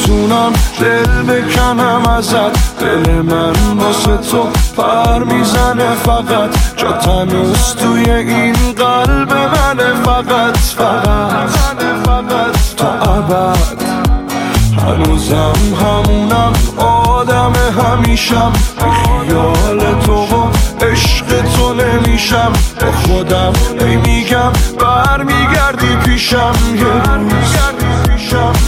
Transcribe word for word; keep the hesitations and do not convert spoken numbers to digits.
میتونم دل بکنم ازت، دل من واسه تو پر میزنه فقط، جا تنوز توی این قلب منه فقط فقط فقط تا ابد. هنوزم همونم آدم همیشم، بی خیال تو و عشق تو نمیشم، با خودم ای میگم برمیگردی پیشم، یه روز